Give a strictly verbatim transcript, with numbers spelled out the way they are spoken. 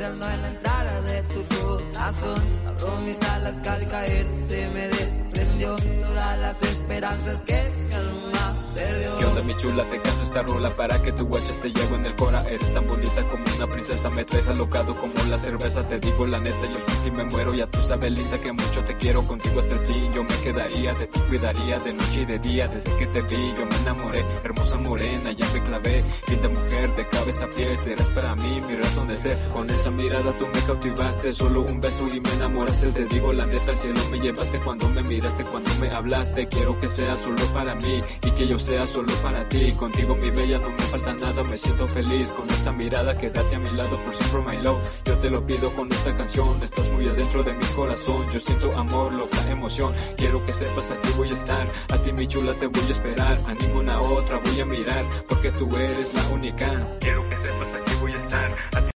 esperando en la entrada de tu corazón. Abro mis alas que al caer se me desprendió todas las esperanzas que mi alma perdió. ¿Qué onda mi chula? Te canto esta rola para que tu guachas te llevo en el cora. Eres tan bonita como una princesa, me traes alocado como la cerveza. Te digo la neta, yo sin ti me muero. Ya tú sabes linda que mucho te quiero, contigo hasta el fin yo me quedaría. De ti cuidaría de noche y de día, desde que te vi yo me enamoré. Hermosa morena, ya me clavé, linda mujer de cabeza a pies. Serás para mí mi razón de ser. Con esa mirada tú me cautivaste, solo un beso y me enamoraste. Te digo la neta, al cielo me llevaste cuando me miraste, cuando me hablaste. Quiero que sea solo para mí y que yo sea solo para ti. Contigo mi bella no me falta nada, me siento feliz con esa mirada. Quédate a mi lado por siempre my love, yo te lo pido con esta canción. Estás muy adentro de mi corazón, yo siento amor, loca emoción. Quiero que sepas aquí voy a estar, a ti mi chula te voy a esperar. A ninguna otra voy a mirar, porque tú eres la única. Quiero que sepas aquí voy a estar, a ti